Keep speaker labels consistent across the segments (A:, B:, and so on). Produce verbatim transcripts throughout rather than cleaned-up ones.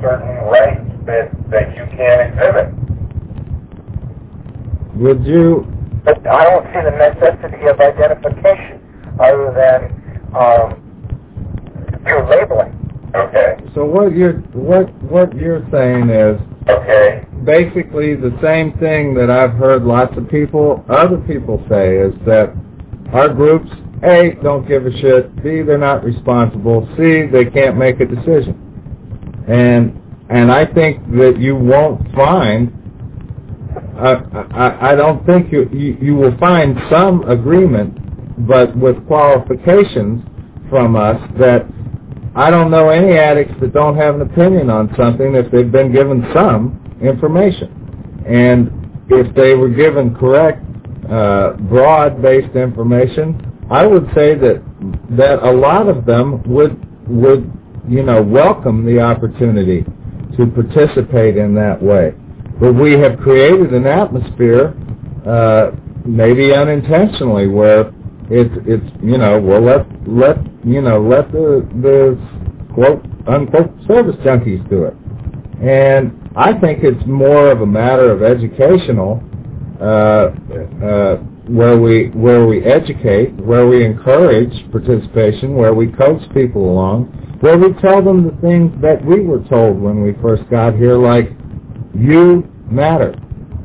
A: certain rights that, that you can exhibit.
B: Would you?
C: But I don't see the necessity of identification other than um, pure labeling.
A: Okay.
B: So what you're what what you're saying is
A: okay.
B: basically the same thing that I've heard lots of people, other people say, is that our groups, A, don't give a shit, B, they're not responsible, C, they can't make a decision. And and I think that you won't find, uh, I, I don't think you, you, you will find some agreement, but with qualifications from us that I don't know any addicts that don't have an opinion on something if they've been given some information. And if they were given correct, uh, broad-based information, I would say that that a lot of them would would you know welcome the opportunity to participate in that way. But we have created an atmosphere, uh, maybe unintentionally, where it's it's you know well let let you know let the the quote unquote service junkies do it. And I think it's more of a matter of educational, uh, uh, where we where we educate, where we encourage participation, where we coach people along, where we tell them the things that we were told when we first got here, like, you matter.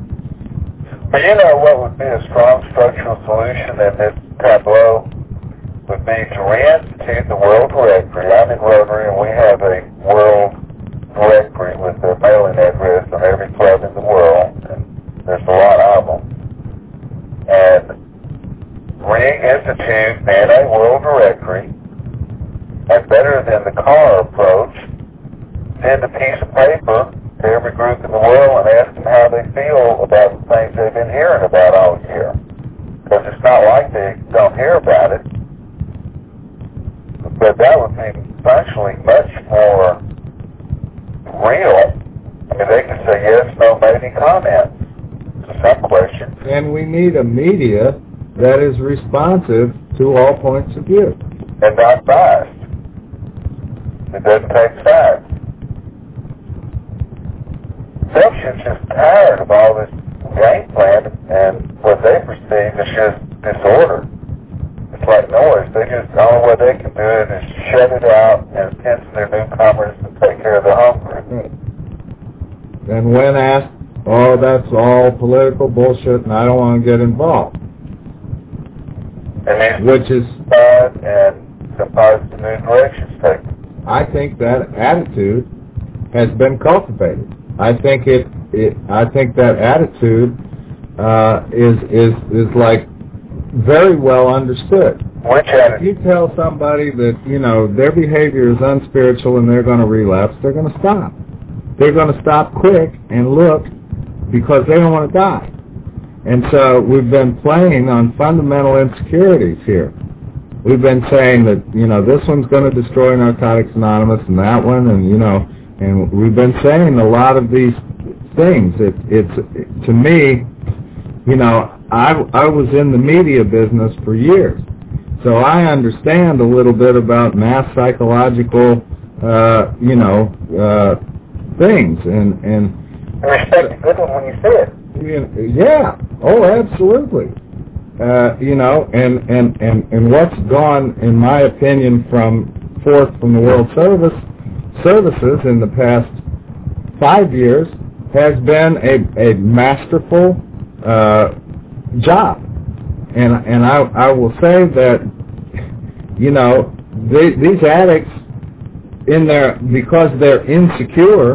A: But you know what would be a strong structural solution in this tableau would be to reinstitute the World Directory. I'm in Rotary, and we have a World Directory with their mailing address on every club in the world, and there's a lot of them. And reinstitute in a World Directory, and better than the car approach, send a piece of paper to every group in the world and ask them how they feel about the things they've been hearing about all year. Because it's not like they don't hear about it. But that would be functionally much more real. I mean, they could say yes, no, maybe comments to some questions.
B: And we need a media that is responsive to all points of view.
A: And not biased. It doesn't take sides. Selfship's just tired of all this game plan, and what they perceive is just disorder. It's like noise. They just, the only way they can do it is shut it out and attend to their newcomers and take care of the hungry.
B: Right. And when asked, oh, that's all political bullshit and I don't want to get involved.
A: And
B: Which is...
A: and some positive new directions taken.
B: I think that attitude has been cultivated. I think it, it I think that attitude uh, is is is like very well understood.
A: Which
B: If you tell somebody that, you know, their behavior is unspiritual and they're going to relapse, they're going to stop. They're going to stop quick and look because they don't want to die. And so we've been playing on fundamental insecurities here. We've been saying that, you know, this one's going to destroy Narcotics Anonymous and that one, and, you know, and we've been saying a lot of these things. It, it's, it, to me, you know, I, I was in the media business for years, so I understand a little bit about mass psychological, uh, you know, uh, things, and and
C: I respect a good one when you see it.
B: Yeah, oh, absolutely. Uh, you know, and, and, and, and what's gone, in my opinion, from forth from the World Service Services in the past five years has been a, a masterful uh, job. And and I I will say that, you know, they, these addicts, in their, because they're insecure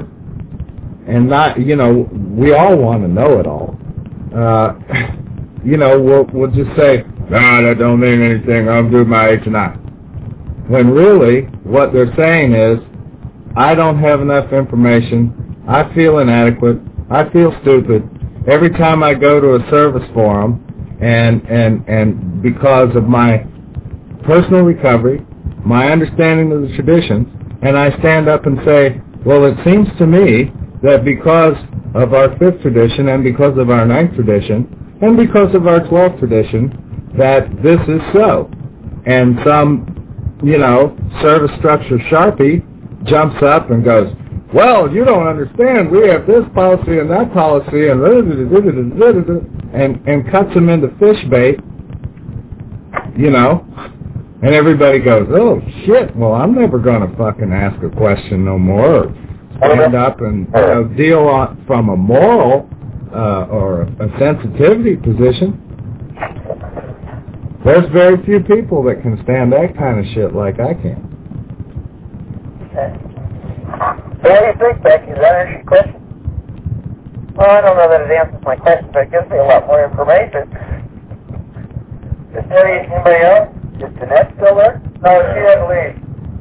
B: and not, you know, we all want to know it all. Uh, you know, we'll, we'll just say, nah, that don't mean anything, I'll do my H and I. When really, what they're saying is, I don't have enough information, I feel inadequate, I feel stupid. Every time I go to a service forum, and, and, and because of my personal recovery, my understanding of the traditions, and I stand up and say, well, it seems to me that because of our fifth tradition, and because of our ninth tradition, and because of our twelfth tradition, that this is so. And some, you know, service structure sharpie jumps up and goes, well, you don't understand. We have this policy and that policy, and and and cuts them into fish bait, you know. And everybody goes, oh shit. Well, I'm never gonna fucking ask a question no more. Or stand up and you know, deal on, from a moral uh, or a sensitivity position. There's very few people that can stand that kind of shit like I can.
C: Okay. So what do you think, Becky? Does that answer your question? Well, I don't know that it answers my question, but it gives me a lot more information. Is there anybody else? Is Jeanette still there? No, she had to leave.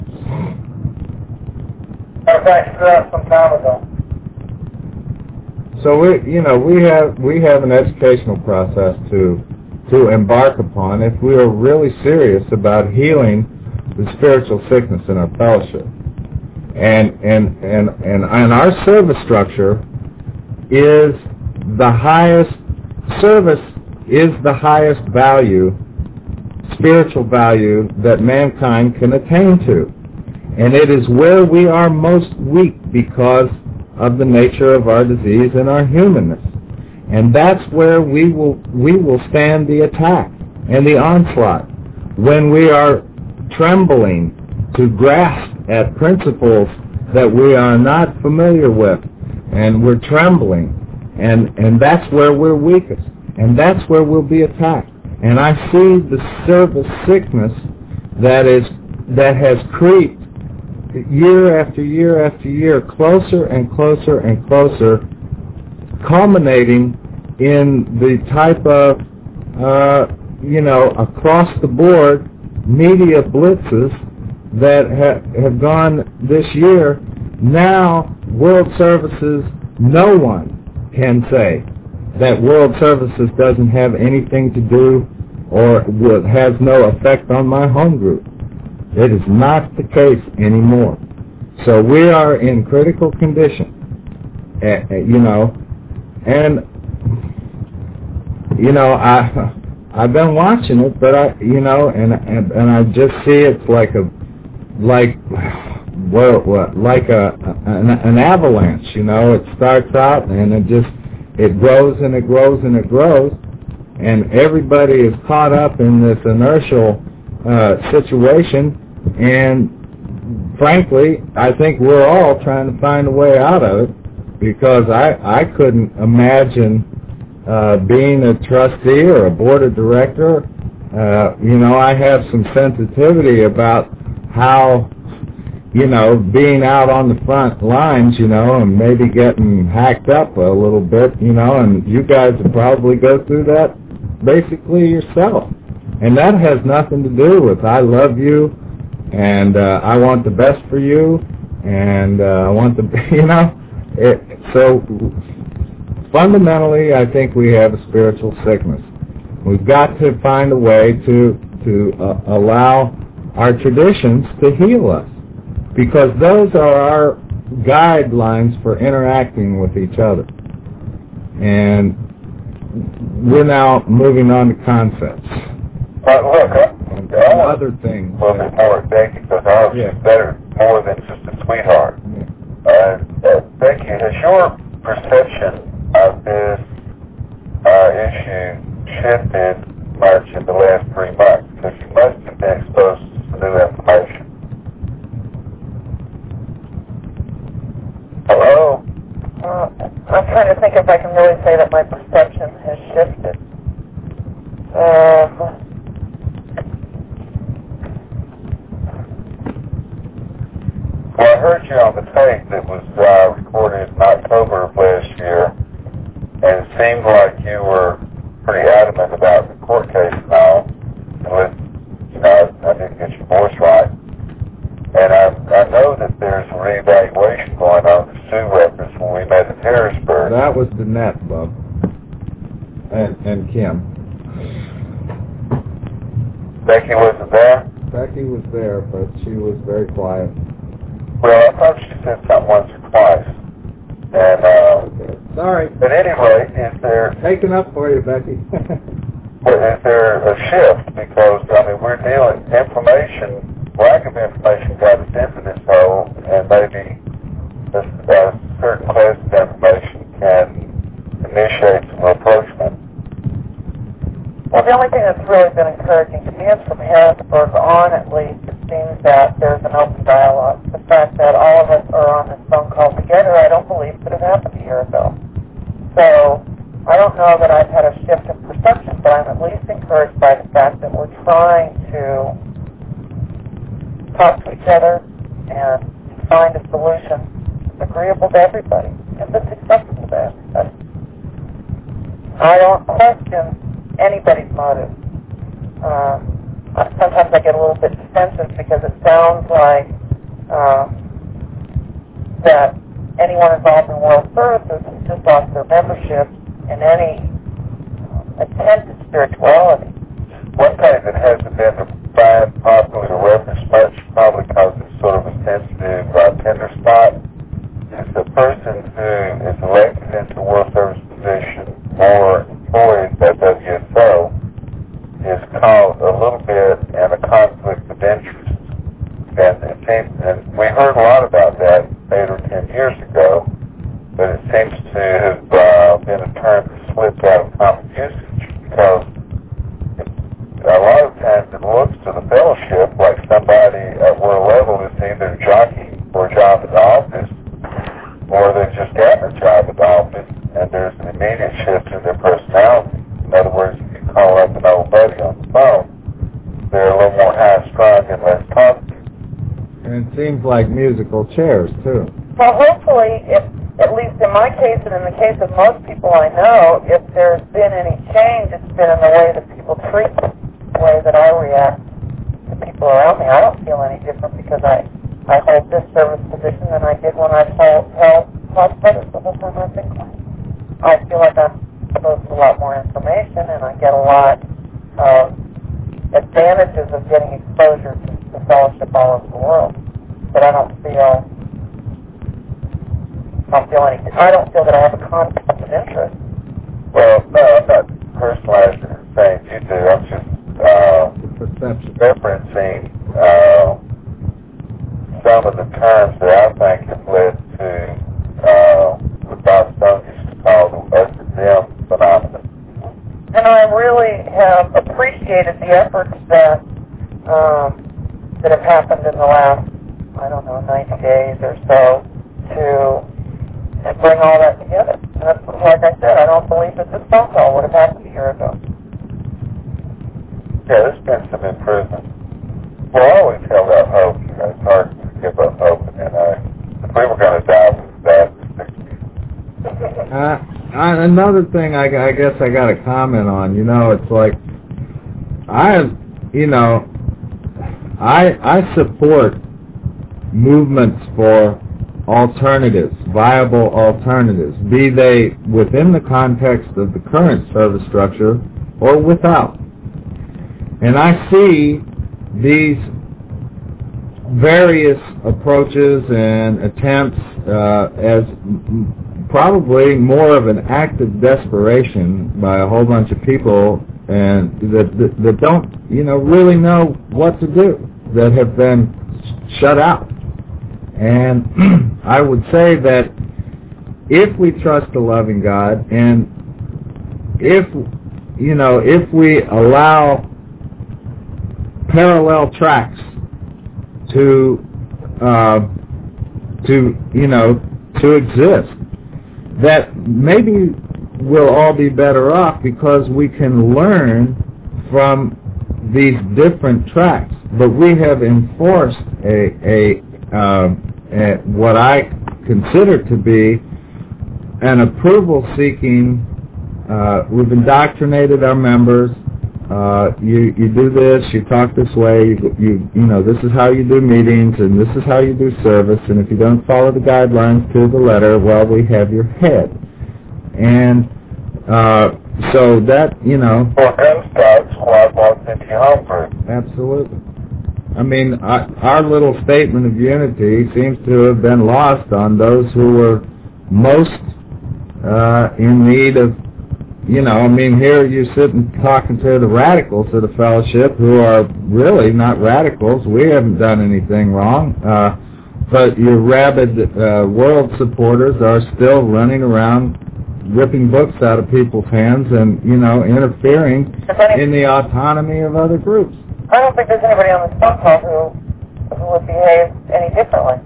C: In fact, she left some time ago.
B: So we, you know, we have we have an educational process to to embark upon if we are really serious about healing the spiritual sickness in our fellowship. And and and and, and our service structure is the highest service is the highest value, spiritual value that mankind can attain to. And it is where we are most weak because of the nature of our disease and our humanness. And that's where we will we will stand the attack and the onslaught when we are trembling to grasp at principles that we are not familiar with, and we're trembling, and and that's where we're weakest, and that's where we'll be attacked. And I see the service sickness that is that has creeped year after year after year, closer and closer and closer, culminating in the type of, uh, you know, across-the-board media blitzes that ha- have gone this year. Now, World Services, no one can say that World Services doesn't have anything to do or has no effect on my home group. It is not the case anymore. So we are in critical condition, uh, you know, and, you know, I, I've been watching it, but I, you know, and, and, and I just see it's like a, like, what, what, like a, an, an avalanche, you know. It starts out and it just, it grows and it grows and it grows, and everybody is caught up in this inertial uh, situation. And frankly, I think we're all trying to find a way out of it, because I, I couldn't imagine uh, being a trustee or a board of director. Uh, you know, I have some sensitivity about how, you know, being out on the front lines, you know, and maybe getting hacked up a little bit, you know, and you guys will probably go through that basically yourself. And that has nothing to do with I love you, and uh, I want the best for you, and uh, I want the, you know, it, so fundamentally I think we have a spiritual sickness. We've got to find a way to, to uh, allow our traditions to heal us, because those are our guidelines for interacting with each other. And we're now moving on to concepts.
A: But look, I,
B: And
A: I want
B: other things.
A: a little bit more at Becky, because I was
B: Yeah.
A: better, more than just a sweetheart.
B: Yeah.
A: Uh, uh, Becky, has your perception of this uh, issue shifted much in the last three months? Because you must have been exposed to some new information. Hello?
C: Uh, I'm trying to think if I can really say that my perception has shifted. Uh,
A: Well, I heard you on the tape that was uh, recorded in October of last year, and it seemed like you were pretty adamant about the court case and all. Unless, you know, I didn't get your voice right. And I, I know that there's a reevaluation going on to Sue records when we met at Harrisburg.
B: That was Danette, Bub, and, and Kim.
A: Becky wasn't there?
B: Becky was there, but she was very quiet.
A: Well, I thought she said something once or twice. And, uh,
B: Okay. Sorry.
A: but anyway, is there,
B: Taking up for you, Becky.
A: well, is there a shift? Because, I mean, we're dealing, information, lack of information got us into this hole, and maybe this
C: from Harrisburg on, at least, it seems that there's an open dialogue. The fact that all of us are on this phone call together, I don't believe could have happened a year ago. So I don't know that I've had a shift in perception, but I'm at least encouraged by the fact that we're trying to talk to each other and find a solution that's agreeable to everybody and that's acceptable to everybody. I don't question anybody's motive. Uh, sometimes I get a little bit defensive because it sounds like uh, that anyone involved in world services has just lost their membership in any attempt at spirituality.
A: One thing that hasn't been defined properly or referenced much, probably because it's sort of a sensitive uh, tender spot, is the person who is elected into a world service position or employed at W S O is caught a little bit in a conflict of interest. And, it seems, and we heard a lot about that eight or ten years ago, but it seems to have uh, been a term that slipped out of common usage because it, a lot of times it looks to the fellowship like somebody at world level is either jockeying for a job at the office or they've just gotten a job at the office and there's an immediate shift in their personality. In other words, if you call up an old buddy on the phone, they're a little more high-strung and less talkative.
B: And it seems like musical chairs, too.
C: Well, hopefully, if, at least in my case and in the case of most people I know, if there's been any change, it's been in the way that people treat me, the way that I react to people around me. I don't feel any different because I, I hold this service position than I did when I held, held hospitals the whole time I've been climbing. I feel like I'm exposed to a lot more information and I get a lot of advantages of getting exposure to the fellowship all over the world. But I don't feel I don't feel any I don't feel that I have a conflict of interest.
A: Well, no, I'm not personalizing or saying you do. I'm just uh, referencing uh, some of the terms that I think have led to uh, what Bob Stone used to call the us and them phenomenon.
C: And I really have appreciated the efforts that um, that have happened in the last, I don't know, ninety days or so to and bring all that together. And that's, like I said, I don't believe that this phone call would have happened a year ago.
A: Yeah, there's been some improvement. We'll always held out hope. You know, it's hard to give up hope. And uh, if we were going to die, we would die for six years.
B: Uh, I, another thing I, I guess I got to comment on, you know, it's like, I, you know, I I support movements for alternatives, viable alternatives, be they within the context of the current service structure or without. And I see these various approaches and attempts uh, as probably more of an act of desperation by a whole bunch of people and that, that, that don't, you know, really know what to do, that have been shut out. And I would say that if we trust a loving God and if, you know, if we allow parallel tracks to, uh, to, you know, to exist, that maybe we'll all be better off because we can learn from these different tracks. But we have enforced a, a, uh, a what I consider to be an approval-seeking. Uh, we've indoctrinated our members. Uh, you you do this, you talk this way. You, you you know this is how you do meetings, and this is how you do service. And if you don't follow the guidelines to the letter, well, we have your head. And uh, so that you know.
A: Or gun starts squad walks into your home group.
B: Absolutely. I mean, our, our little statement of unity seems to have been lost on those who were most uh, in need of. You know, I mean, here you're sitting talking to the radicals of the fellowship who are really not radicals. We haven't done anything wrong. Uh, but your rabid uh, world supporters are still running around ripping books out of people's hands and, you know, interfering in the autonomy of other groups.
C: I don't think there's anybody on this phone call who, who would behave any differently.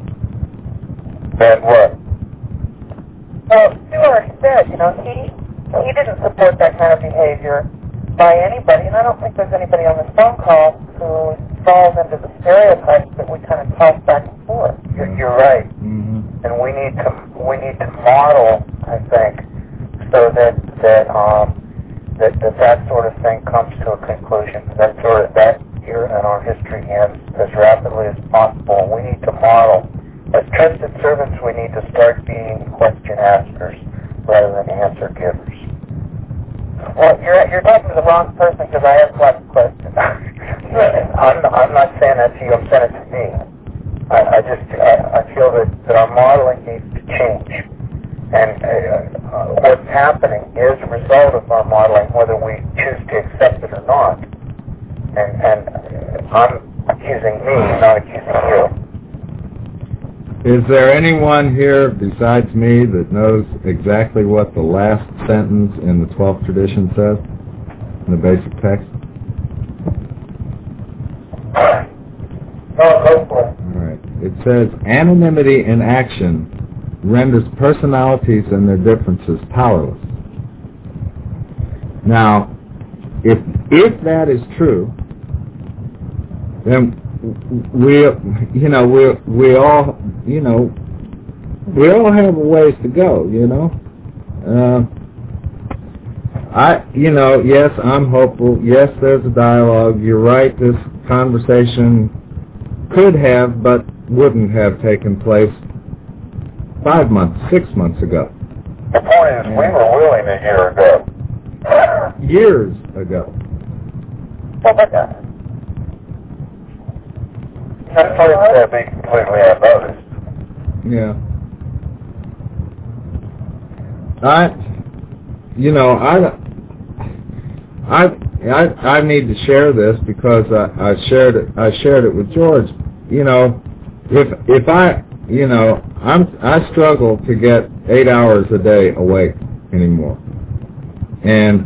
A: Then what?
C: Well, Stuart said, you know, he he didn't support that kind of behavior by anybody, and I don't think there's anybody on this phone call who falls into the stereotypes that we kind of toss back and forth.
A: You're, you're right,
B: Mm-hmm.
A: and we need to we need to model, I think, so that that um that that, that sort of thing comes to a conclusion. That sort of that era in our history ends as rapidly as possible. We need to model. As trusted servants, we need to start being question askers rather than answer givers.
C: Well, you're you're talking to the wrong person because I have lots of questions.
A: I'm, I'm not saying that to you. I'm saying it to me. I, I just I, I feel that, that our modeling needs to change, and uh, uh, what's happening is a result of our modeling, whether we choose to accept it or not. And and I'm accusing me, not accusing you.
B: Is there anyone here besides me that knows exactly what the last sentence in the twelfth tradition says in the basic text?
A: No, go for it.
B: All right. It says, anonymity in action renders personalities and their differences powerless. Now, if if that is true, then we, you know, we we all, you know, we all have a ways to go, you know. Uh, I, you know, yes, I'm hopeful. Yes, there's a dialogue. You're right. This conversation could have, but wouldn't have taken place five months, six months ago.
A: The point is, we were willing a year ago.
B: Years ago.
C: Oh my God.
A: That's why it's be completely unnoticed.
B: Yeah. I, you know, I, I, I, I need to share this because I, I shared it. I shared it with George. You know, if if I, you know, I'm I struggle to get eight hours a day awake anymore, and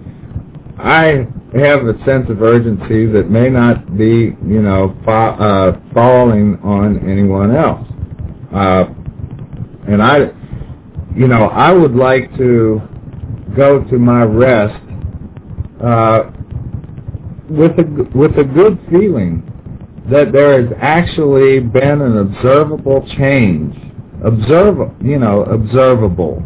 B: I have a sense of urgency that may not be, you know, fa- uh, falling on anyone else. Uh, and I, you know, I would like to go to my rest uh, with a with a good feeling that there has actually been an observable change, observe, you know, observable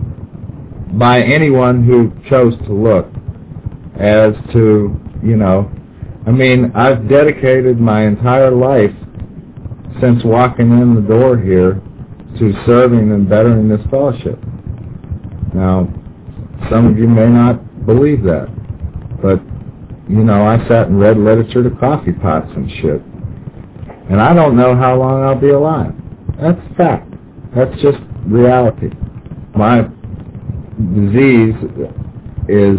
B: by anyone who chose to look. As to, you know, I mean, I've dedicated my entire life since walking in the door here to serving and bettering this fellowship. Now, some of you may not believe that, but, you know, I sat and read literature to coffee pots and shit. And I don't know how long I'll be alive. That's fact. That's just reality. My disease is,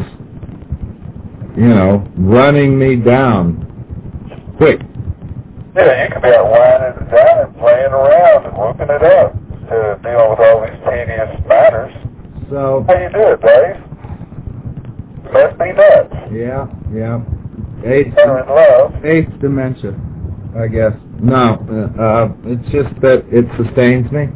B: you know, running me down quick.
A: Yeah, you could be out winding it down and playing around and whooping it up instead of dealing with all these tedious matters.
B: So,
A: How you do it, Dave? Must be nuts.
B: yeah, yeah. Eighth,
A: Better in love.
B: eighth dementia, I guess. No, uh, it's just that it sustains me.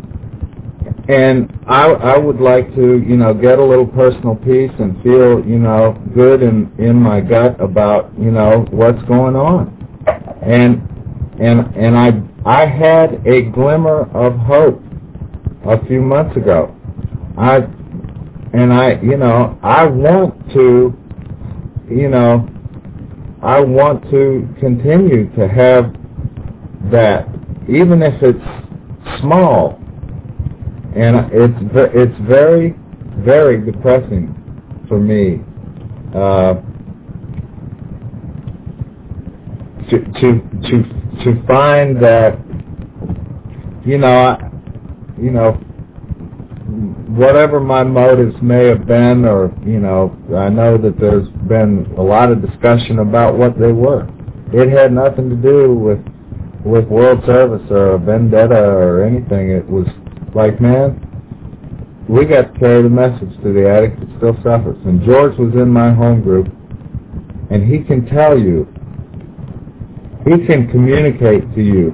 B: And I, I would like to, you know, get a little personal peace and feel, you know, good in, in my gut about, you know, what's going on. And and and I I had a glimmer of hope a few months ago. I and I, you know, I want to, you know, I want to continue to have that, even if it's small. And it's it's very, very depressing for me uh, to to to to find that, you know, I, you know, whatever my motives may have been, or, you know, I know that there's been a lot of discussion about what they were. It had nothing to do with with world service or a vendetta or anything. It was like, man, we got to carry the message to the addict that still suffers. And George was in my home group, and he can tell you He can communicate to you.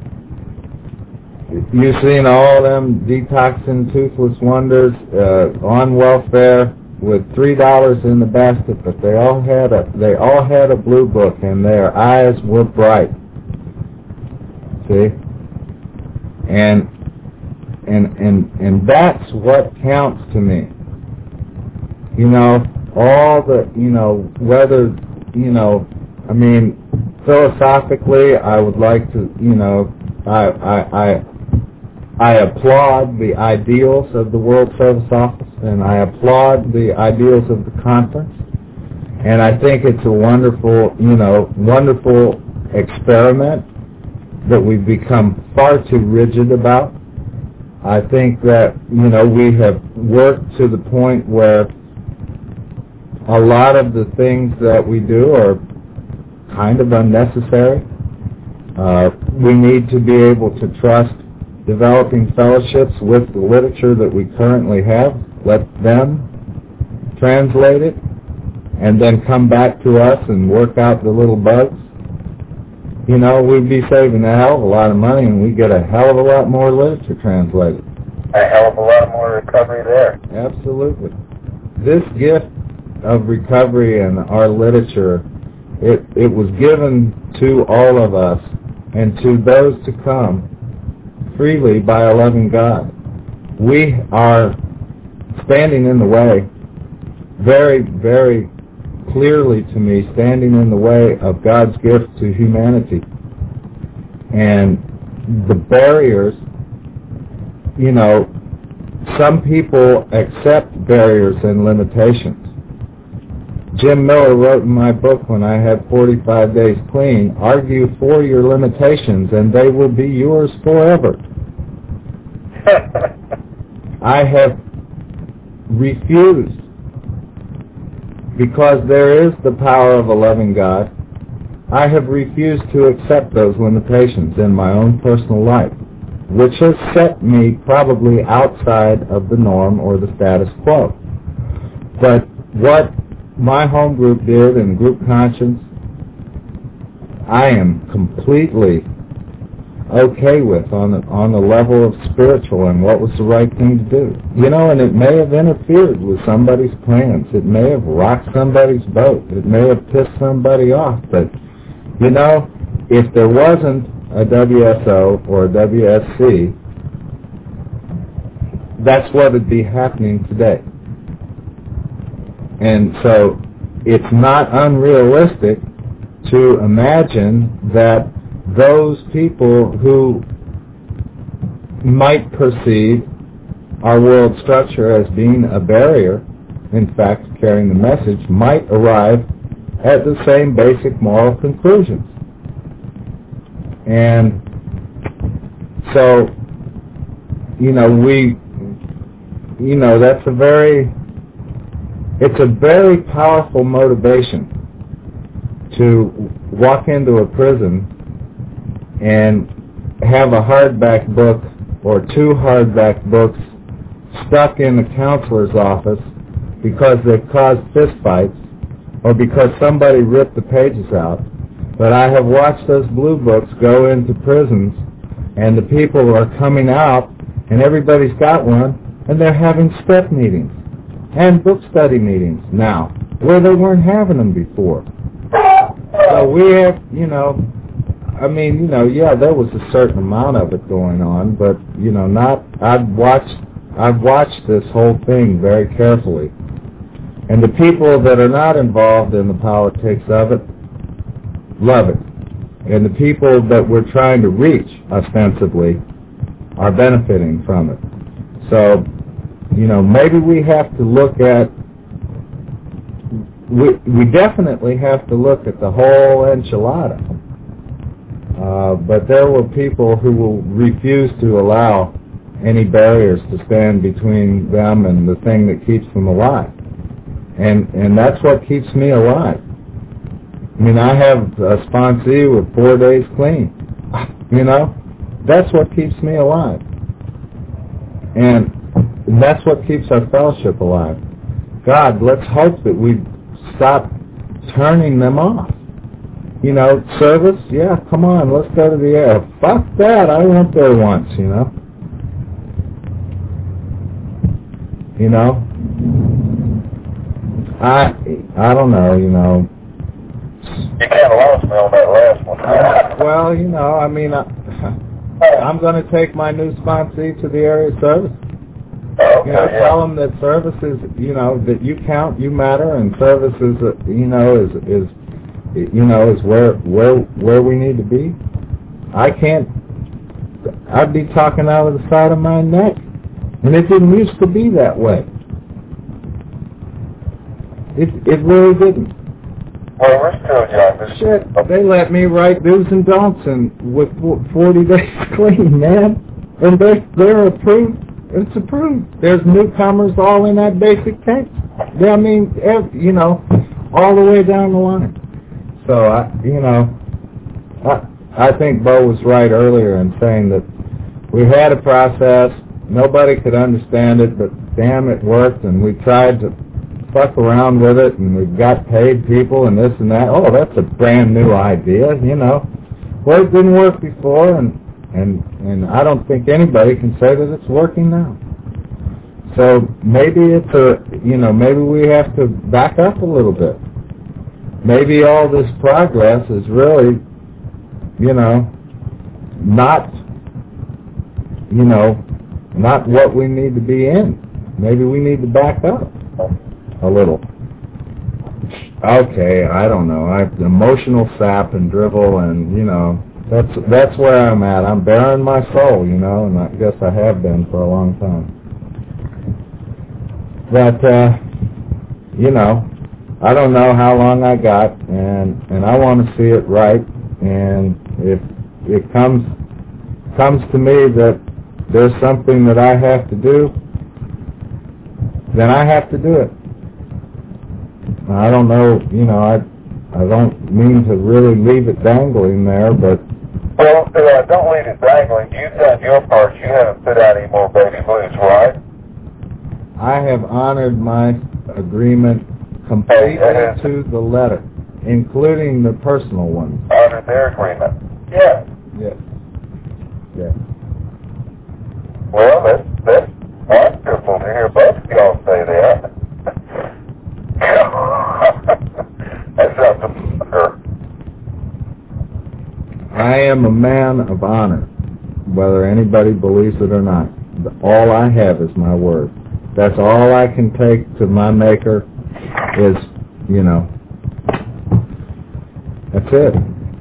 B: You've seen all them detoxing toothless wonders uh, on welfare with three dollars in the basket, but they all had a they all had a blue book, and their eyes were bright. See, and and and and that's what counts to me. You know, all the you know whether you know, I mean, philosophically, I would like to you know, I I. I I applaud the ideals of the World Service Office, and I applaud the ideals of the conference, and I think it's a wonderful, you know, wonderful experiment that we've become far too rigid about. I think that, you know, we have worked to the point where a lot of the things that we do are kind of unnecessary. Uh, we need to be able to trust developing fellowships with the literature that we currently have, let them translate it, and then come back to us and work out the little bugs. You know, we'd be saving a hell of a lot of money, and we get a hell of a lot more literature translated.
A: A hell of a lot more recovery there.
B: Absolutely. This gift of recovery and our literature, it, it was given to all of us and to those to come freely by a loving God. We are standing in the way, very, very clearly to me, standing in the way of God's gift to humanity. And the barriers, you know, some people accept barriers and limitations. Jim Miller wrote in my book, When I Had forty-five Days Clean, argue for your limitations and they will be yours forever. I have refused, because there is the power of a loving God, I have refused to accept those limitations in my own personal life, which has set me probably outside of the norm or the status quo. But what my home group did in Group Conscience, I am completely okay with on the, on the level of spiritual and what was the right thing to do. You know, and it may have interfered with somebody's plans. It may have rocked somebody's boat. It may have pissed somebody off. But, you know, if there wasn't a W S O or a W S C, that's what would be happening today. And so it's not unrealistic to imagine that those people who might perceive our world structure as being a barrier, in fact carrying the message, might arrive at the same basic moral conclusions. And so, you know, we, you know, that's a very, it's a very powerful motivation to walk into a prison and have a hardback book or two hardback books stuck in the counselor's office because they've caused fistfights or because somebody ripped the pages out. But I have watched those blue books go into prisons, and the people are coming out, and everybody's got one, and they're having step meetings and book study meetings now, where they weren't having them before. So we have, you know, I mean, you know, yeah, there was a certain amount of it going on, but, you know, not, I've watched, I've watched this whole thing very carefully. And the people that are not involved in the politics of it love it. And the people that we're trying to reach, ostensibly, are benefiting from it. So, you know, maybe we have to look at, we, we definitely have to look at the whole enchilada. Uh, but there were people who will refuse to allow any barriers to stand between them and the thing that keeps them alive. And and that's what keeps me alive. I mean, I have a sponsee with four days clean. You know, that's what keeps me alive. And that's what keeps our fellowship alive. God, let's hope that we stop turning them off. You know, service, yeah, come on, let's go to the air. Fuck that, I went there once, you know. You know? I I don't know, you know.
A: You kind of lost me on that last one.
B: Well, you know, I mean, I, I'm going to take my new sponsee to the area service.
A: Okay,
B: You know,
A: yeah.
B: tell them that service is, you know, that you count, you matter, and service is, uh, you know, is is, you know, is where where where we need to be. I can't. I'd be talking out of the side of my neck, and it didn't used to be that way. It it really didn't.
A: Well, we're still young. This
B: Shit, they let me write do's and don'ts and with forty days clean, man, and they they're approved. It's approved. There's newcomers all in that basic tank. I mean, every, you know, all the way down the line. So I, you know, I I think Bo was right earlier in saying that we had a process. Nobody could understand it, but damn, it worked, and we tried to fuck around with it, and we got paid people and this and that. Oh, that's a brand new idea, you know. Well, it didn't work before, and and and I don't think anybody can say that it's working now. So maybe it's a, you know, maybe we have to back up a little bit. Maybe all this progress is really, you know, not, you know, not what we need to be in. Maybe we need to back up a little. Okay, I don't know. I emotional sap and drivel, and you know, that's that's where I'm at. I'm bearing my soul, you know, and I guess I have been for a long time. But uh, you know, I don't know how long I got, and and I want to see it right. And if it comes comes to me that there's something that I have to do, then I have to do it. I don't know, you know, I I don't mean to really leave it dangling there, but...
A: Well, uh, don't leave it dangling. You've done your part. You haven't put out any more baby blues, right?
B: I have honored my agreement completely
A: Hey,
B: to the letter, including the personal ones.
A: Honored their agreement. Yeah.
B: Yes. Yes.
A: Well, that's, that's wonderful to hear both of y'all say that. That's something for her.
B: I am a man of honor, whether anybody believes it or not. All I have is my word. That's all I can take to my maker is, you know, that's it.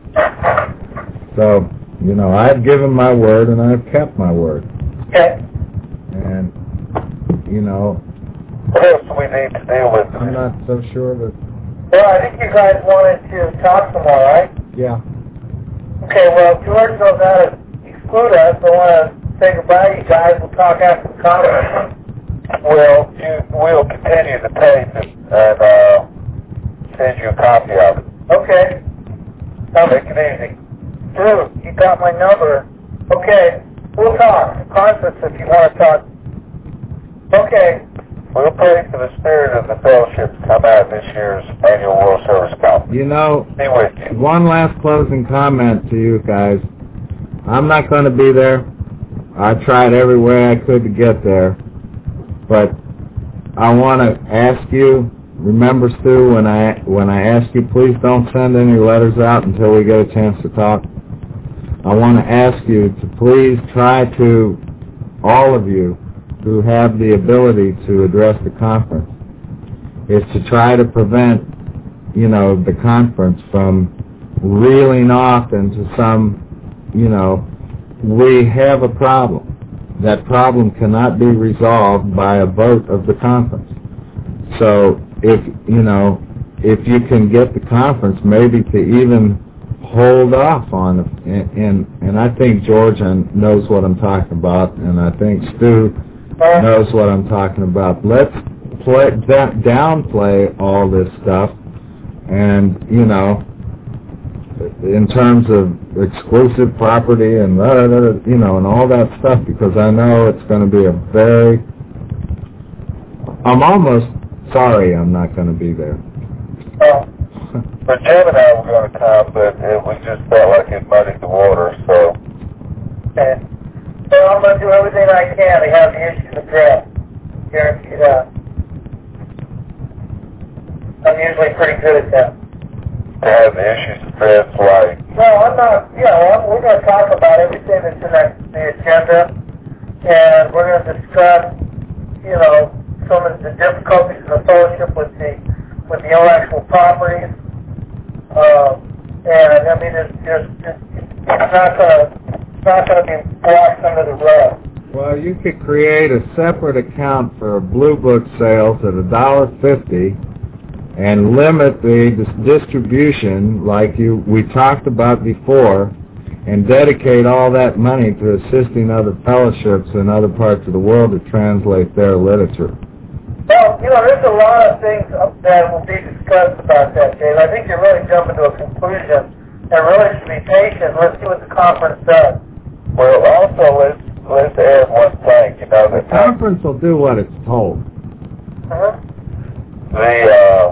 B: So, you know, I've given my word and I've kept my word.
A: Okay.
B: And, you know,
A: What else do we need to deal with?
B: I'm not so sure that,
C: Well, I think you guys wanted to talk some more, right?
B: yeah.
C: Okay, well, George knows how to exclude us. I want to say goodbye to you guys. We'll talk after the conference.
A: Well, you, we'll continue the tape and, and uh, send you a copy of it.
C: Okay. Um,
A: Take it easy.
C: Drew, you got my number. Okay, we'll talk. Conference if you want to talk. Okay.
A: We'll pray for the spirit of the fellowship to come out of this year's annual World Service Conference.
B: You know,
A: Be with you.
B: one last closing comment to you guys. I'm not going to be there. I tried every way I could to get there. But I want to ask you, remember, Stu, when I when I ask you, please don't send any letters out until we get a chance to talk. I want to ask you to please try to, all of you who have the ability to address the conference, is to try to prevent, you know, the conference from reeling off into some, you know, we have a problem. That problem cannot be resolved by a vote of the conference. So if, you know, if you can get the conference maybe to even hold off on it, and, and, and I think Georgia knows what I'm talking about, and I think Stu knows what I'm talking about. Let's play, da- downplay all this stuff, and, you know, in terms of exclusive property and, blah, blah, blah, you know, and all that stuff, because I know it's going to be a very, I'm almost sorry I'm not going to be there.
A: Oh. But Jim and I were going to come, but it was just felt like it muddied the water, so.
C: Okay. So I'm going to do everything I can to have the issue addressed. Guarantee that. I'm usually pretty good at that.
A: To have the issues addressed, like.
C: No, I'm not. You know, I'm, we're going to talk about everything that's in that, the agenda, and we're going to discuss, you know, some of the difficulties in the fellowship with the with the intellectual properties. Uh, and I mean, it's just it's, it's not going to it's not going to be washed under the rug.
B: Well, you could create a separate account for Blue Book sales at a dollar fifty, and limit the dis- distribution like you we talked about before, and dedicate all that money to assisting other fellowships in other parts of the world to translate their literature.
C: Well, you know, there's a lot of things that will be discussed about that, Dave. I think you're really jumping to a conclusion, and really should be patient. Let's see what the conference does.
A: Well, also, let's, let's add one thing, you know.
B: The conference will do what it's told.
C: Uh-huh.
A: The uh,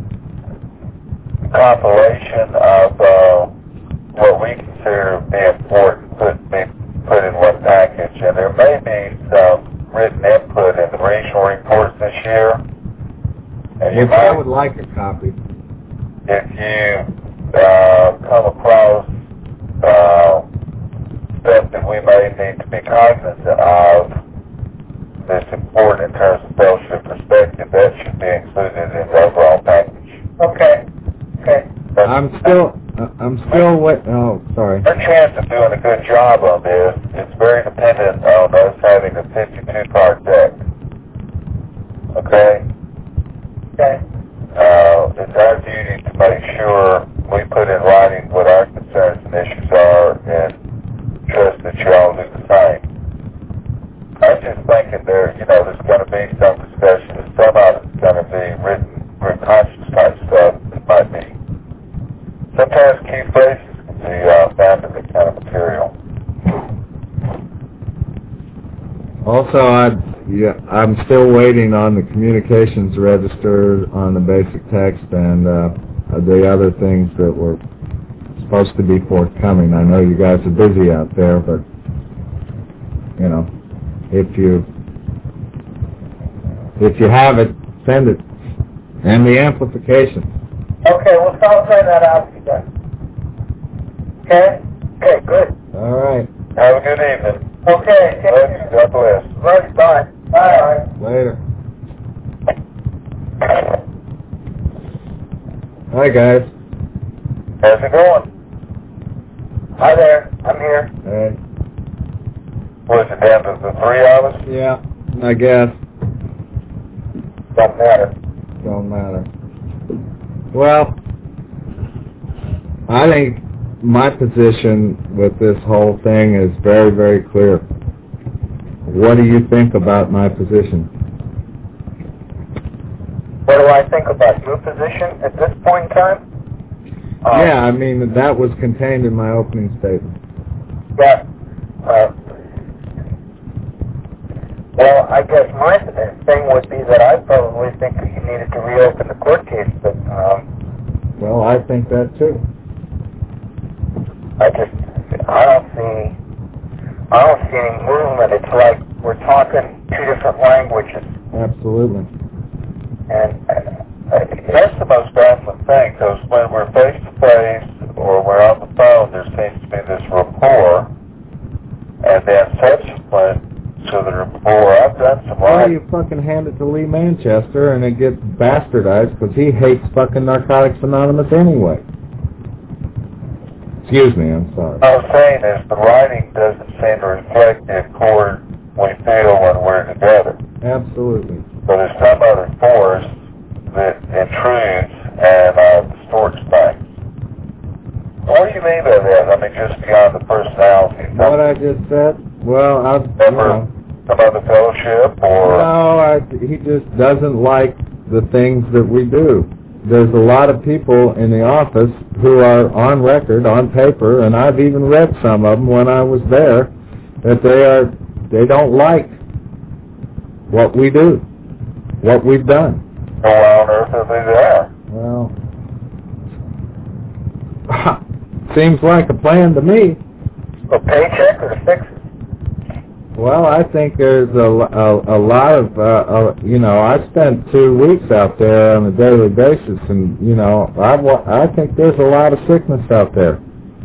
A: compilation of uh, what we consider to be important put, be put in one package, and there may be some written input in the regional reports this year. And you
B: Which
A: might,
B: I would like a copy.
A: if you uh, come across uh, stuff that we may need to be cognizant of that's important in terms of fellowship perspective, that should be included in the overall package.
C: Okay. Okay.
A: But
B: I'm still, uh, I'm still wait. Oh, sorry.
A: our chance of doing a good job on this is very dependent on us having a fifty-two card deck. Okay?
C: Okay.
A: Uh, it's our duty to make sure we put in writing what our concerns and issues are and trust that you all do the same. I just think that there, you know, there's going to be some discussion, and some of it's going to be written, written conscious type stuff that might be. Sometimes key phrases can be uh, found in this kind of material.
B: Also, I, yeah, I'm still waiting on the communications register on the basic text and uh, the other things that were supposed to be forthcoming. I know you guys are busy out there, but, you know, if you if you have it, send it. And the amplification.
C: Okay, we'll start playing that out for you guys. Okay? Okay, good.
B: All right.
A: Have a good evening.
C: Okay.
A: Love you. God bless.
C: Right, bye. Bye.
B: Later. Hi, guys.
A: How's it going?
C: Hi there. I'm here.
B: Hey.
A: Was it down to the three of us?
B: Yeah, I guess.
A: Don't matter.
B: Don't matter. Well, I think my position with this whole thing is very, very clear. What do you think about my position?
C: What do I think about your position at this point in time? Uh,
B: yeah, I mean, that was contained in my opening statement.
C: Yeah. Uh, well, I guess my thing would be that I probably think that you needed to reopen the court case, but um,
B: well, I think that too.
C: I just, I don't see, I don't see any movement. It's like we're talking two different languages.
B: Absolutely.
C: And uh,
A: That's the most baffling thing, because when we're face-to-face or we're on the phone, there seems to be this rapport, and then subsequent to the rapport, I've done some
B: Why
A: writing.
B: you fucking hand it to Lee Manchester and it gets bastardized because he hates fucking Narcotics Anonymous anyway? Excuse me, I'm sorry.
A: What I'm saying is the writing doesn't seem to reflect the accord we feel when we're together.
B: Absolutely.
A: So there's some other force that intrudes and uh, distorts things. What do you mean by that? I mean, just beyond the personality. Some,
B: What I just said? Well, I, you know.
A: some other fellowship or...
B: No, I, he just doesn't like the things that we do. There's a lot of people in the office who are on record, on paper, and I've even read some of them when I was there, that they are, they don't like what we do, what we've done.
A: Well, why on earth are they there?
B: Well, seems like a plan to me.
C: A paycheck or to fix it?
B: Well, I think there's a, a, a lot of, uh, uh, you know, I spent two weeks out there on a daily basis, and, you know, I, I think there's a lot of sickness out there.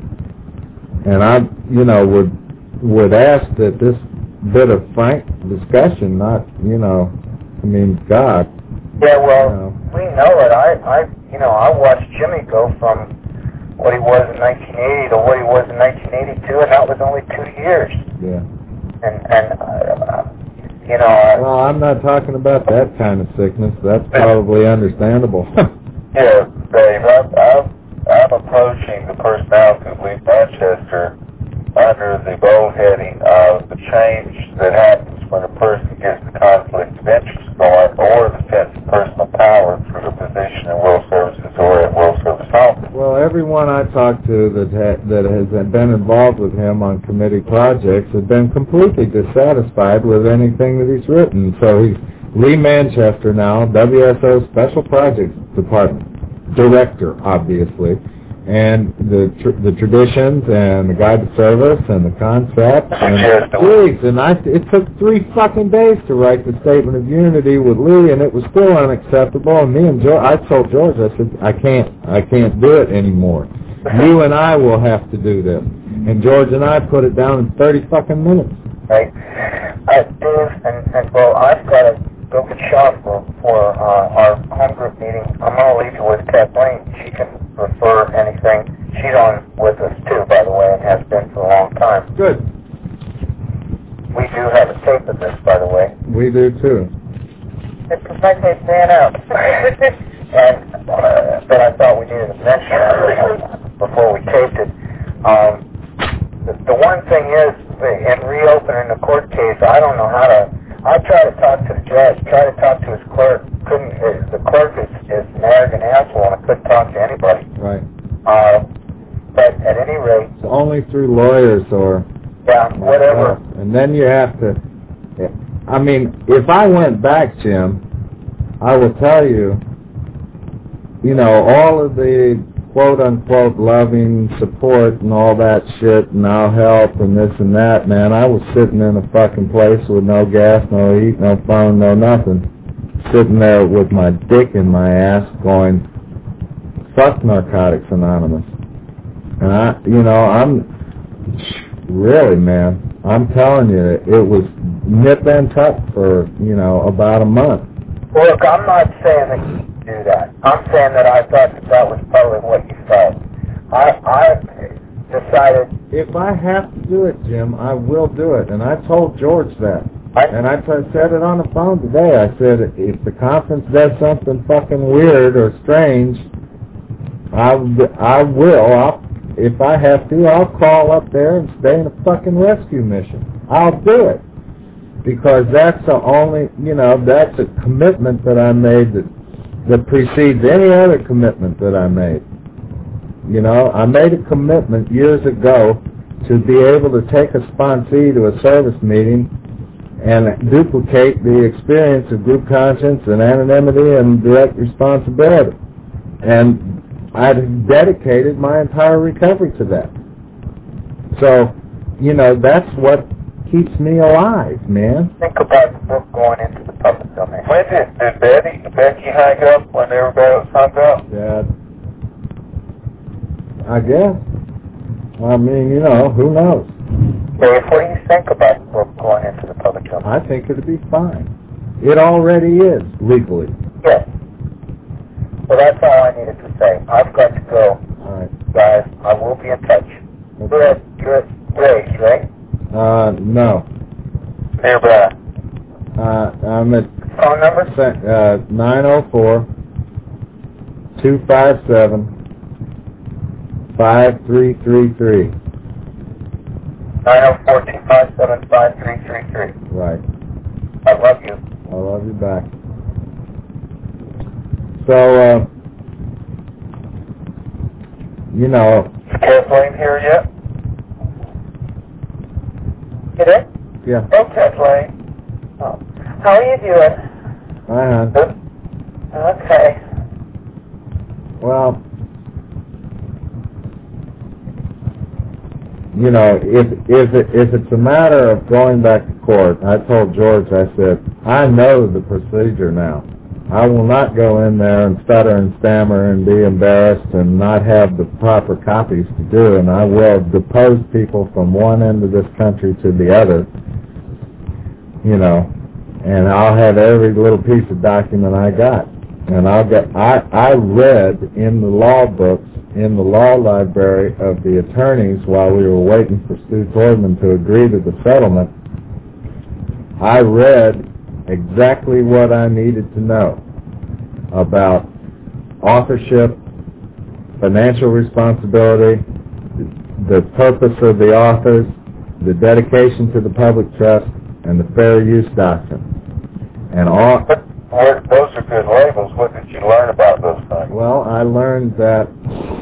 B: And I, you know, would would ask that this bit of frank discussion, not, you know, I mean, God.
C: Yeah, well,
B: you know.
C: we know it. I, I, you know, I watched Jimmy go from what he was in nineteen eighty to what he was in nineteen eighty-two, and that was only two years.
B: Yeah.
C: And, and uh, you know... Uh,
B: well, I'm not talking about that kind of sickness. That's probably understandable.
A: Yeah, Dave, I'm, I'm, I'm approaching the personality of Lee Manchester under the bold heading of the change that happens when a person gets the conflict of interest going or the sense of personal power through a position in World Services or at World Service Home.
B: Well, everyone I talked to that ha- that has been involved with him on committee projects has been completely dissatisfied with anything that he's written. So he's Lee Manchester now, W S O Special Projects Department Director, obviously. And the tr- the traditions and the guide to service and the concept and geez, and I it took three fucking days to write the statement of unity with Lee, and it was still unacceptable. And me and George, I told George, I said, I can't, I can't do it anymore. You and I will have to do this. And George and I put it down in thirty fucking minutes.
C: Right. I do, and, and well, I've got to go get shot for for uh, our home group meeting. I'm gonna leave you with Kathleen. She can refer anything. She's on with us too, by the way, and has been for a long time.
B: Good.
C: We do have a tape of this, by the way.
B: We do too.
C: It's like they stand out. and uh, but I thought we needed to mention that before we taped it. Um, the, the one thing is, in reopening the court case, I don't know how to. I tried to talk to the judge, tried to talk to his clerk. Couldn't. Uh, the clerk is, is an arrogant asshole, and I couldn't talk to anybody.
B: Right.
C: Uh, but at any rate,
B: it's only through lawyers or
C: yeah, whatever.
B: Uh, and then you have to. I mean, if I went back, Jim, I will tell you. You know, all of the quote-unquote loving support and all that shit, and I'll help and this and that, man, I was sitting in a fucking place with no gas, no heat, no phone, no nothing, sitting there with my dick in my ass going, fuck Narcotics Anonymous. And I, you know, I'm, really, man, I'm telling you, it was nip and tuck for, you know, about a month.
C: Well, look, I'm not saying that you do that. I'm saying that I thought that that was probably what you felt. I, I decided...
B: If I have to do it, Jim, I will do it. And I told George that.
C: I,
B: and I t- said it on the phone today. I said, if the conference does something fucking weird or strange, I, I will. I'll, if I have to, I'll call up there and stay in a fucking rescue mission. I'll do it. Because that's the only, you know, that's a commitment that I made that, that precedes any other commitment that I made. You know, I made a commitment years ago to be able to take a sponsee to a service meeting and duplicate the experience of group conscience and anonymity and direct responsibility. And I dedicated my entire recovery to that. So, you know, that's what keeps me alive, man.
C: Think about the book going into the public domain.
A: When did, did Betty, Becky hang up when everybody else hung up?
B: Yeah. I guess. I mean, you know, who knows?
C: Dave, what do you think about the book going into the public domain?
B: I think it'll be fine. It already is, legally.
C: Yes. Well, that's all I needed to say. I've got to go.
B: All right.
C: Guys, I will be in touch.
B: Okay.
C: You're at, you're at Ray's, right?
B: Uh, no.
C: Nearby.
B: Uh, I'm at
C: Phone number?
B: uh, nine oh four, two five seven, five three three three.
C: nine oh four, two five seven, five three three three.
B: Right.
C: I love you.
B: I love you back. So, uh, you know...
A: Is Kathleen here yet?
C: Get it?
B: Yeah.
C: Oh, Kathleen. Oh. How are you doing?
B: Hi, hon.
A: Good.
C: Okay.
B: Well, you know, if if it, if it's a matter of going back to court, I told George, I said, I know the procedure now. I will not go in there and stutter and stammer and be embarrassed and not have the proper copies to do, and I will depose people from one end of this country to the other, you know, and I'll have every little piece of document I got. And I'll get, I, I read in the law books, in the law library of the attorneys while we were waiting for Stu Tordman to agree to the settlement, I read exactly what I needed to know about authorship, financial responsibility, the purpose of the authors, the dedication to the public trust, and the fair use doctrine. And all...
A: Where, those are good labels. What did you learn about those things?
B: Well, I learned that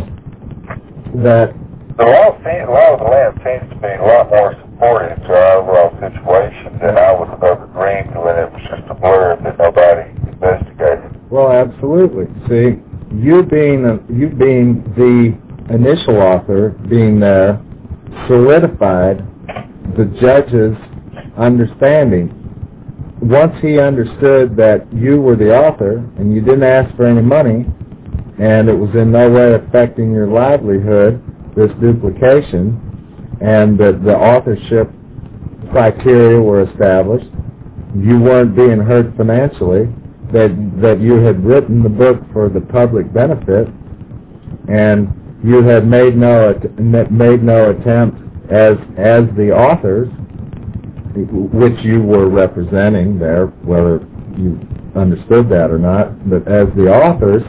B: that
A: the law, the law of the land seems to be a lot more supportive to our overall situation than I would have agreed to when it was just a blur that nobody investigated.
B: Well, absolutely. See, you being a, you being the initial author, being there, solidified the judge's understanding. Once he understood that you were the author and you didn't ask for any money and it was in no way affecting your livelihood, this duplication, and that the authorship criteria were established, you weren't being hurt financially, that that you had written the book for the public benefit, and you had made no made no attempt as as the authors, which you were representing there, whether you understood that or not, but as the authors,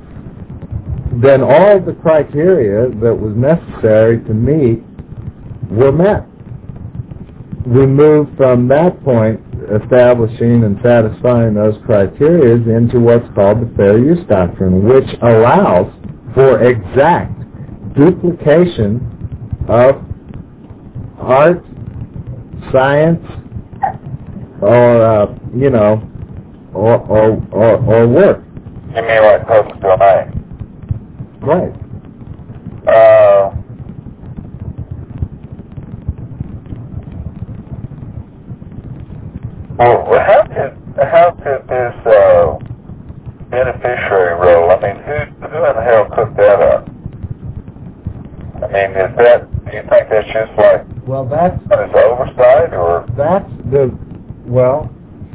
B: then all the criteria that was necessary to meet were met. We moved from that point, establishing and satisfying those criteria, into what's called the fair use doctrine, which allows for exact duplication of art, science, or uh, you know, or or, or or work.
A: You mean like public domain?
B: Right.
A: Uh, well, how did how did this uh, beneficiary role? I mean, who who in the hell cooked that up? I mean, is that? Do you think that's just like?
B: Well, that's
A: Is oversight, or
B: that's the well.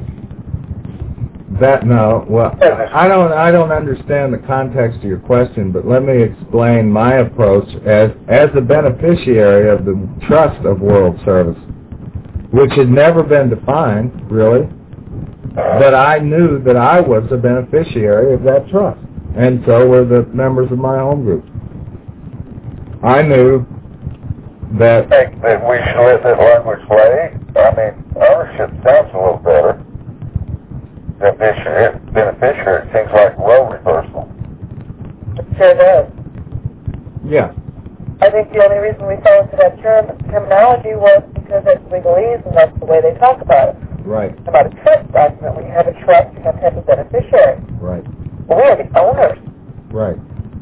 B: That no, well, I don't I don't understand the context of your question, but let me explain my approach as as a beneficiary of the trust of World Service, which had never been defined really, but I knew that I was a beneficiary of that trust, and so were the members of my home group. I knew that.
A: I think that we should let that language lay. I mean, ownership sounds a little better. Beneficiary, beneficiary seems like role reversal.
C: It sure does.
B: Yeah.
C: I think the only reason we fell into that term terminology was because it's legalese and that's the way they talk about it.
B: Right.
C: About a trust document, when you have a trust, you have to have a beneficiary.
B: Right.
C: Well, we are the owners.
B: Right.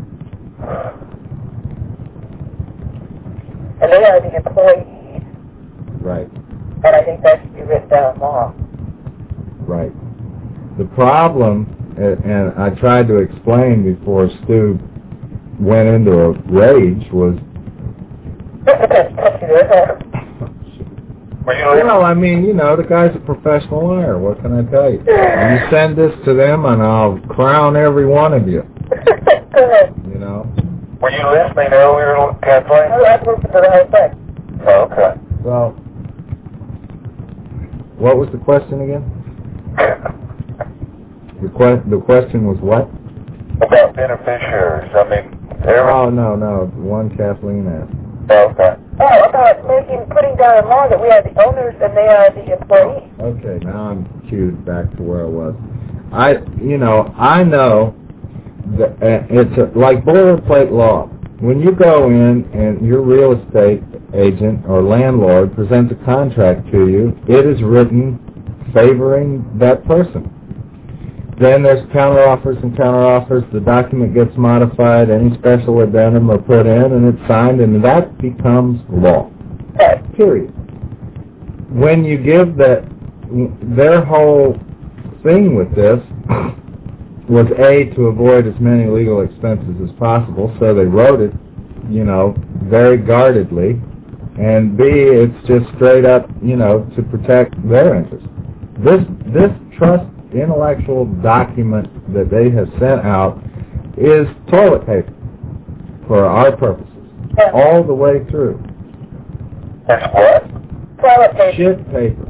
C: And they are the employees.
B: Right.
C: And I think that should be written down in law.
B: Right. The problem, and I tried to explain before Stu went into a rage, was... Well, I mean, you know, the guy's a professional liar. What can I tell you? You send this to them, and I'll crown every one of you. You know?
A: Were you listening earlier, Kathleen?
C: I listened to the whole thing.
A: Oh, okay.
B: Well, what was the question again? The, que- the question was what?
A: About beneficiaries. I mean, every...
B: Oh, no, no. The one Kathleen asked.
A: Oh, okay.
C: Oh, about making, putting down in law that we are the owners and they are the employees.
B: Okay, now I'm cued back to where I was. I, you know, I know that uh, it's a, like boilerplate law. When you go in and your real estate agent or landlord presents a contract to you, it is written favoring that person. Then there's counteroffers and counteroffers. The document gets modified. Any special addendum are put in, and it's signed, and that becomes law.
C: Right.
B: Period. When you give that, their whole thing with this was A, to avoid as many legal expenses as possible, so they wrote it, you know, very guardedly, and B, it's just straight up, you know, to protect their interests. This, this trust intellectual document that they have sent out is toilet paper for our purposes,
C: Yeah.
B: all the way through.
A: It's what?
C: Toilet paper.
B: Shit paper.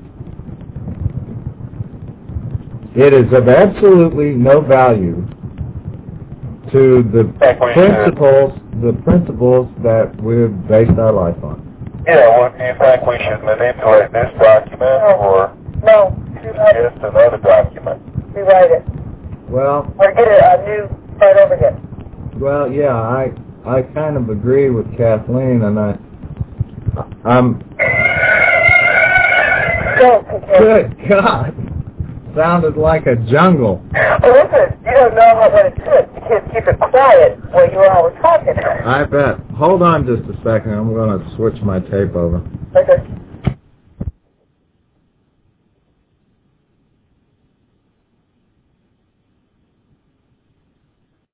B: It is of absolutely no value to the
A: Think we
B: principles, the principles that we've based our life on.
A: Yeah, well, do you think we should manipulate this document or
C: No, rewrite it.
A: just another document?
C: Rewrite it.
B: Well,
C: Or get a, a new start over again.
B: well, yeah, I I kind of agree with Kathleen, and I I'm
C: Don't continue.
B: good God, sounded like a jungle.
C: Well, listen, you don't know what it took. You can't keep it quiet while you all were talking.
B: I bet. Hold on just a second. I'm going to switch my tape over.
C: Okay.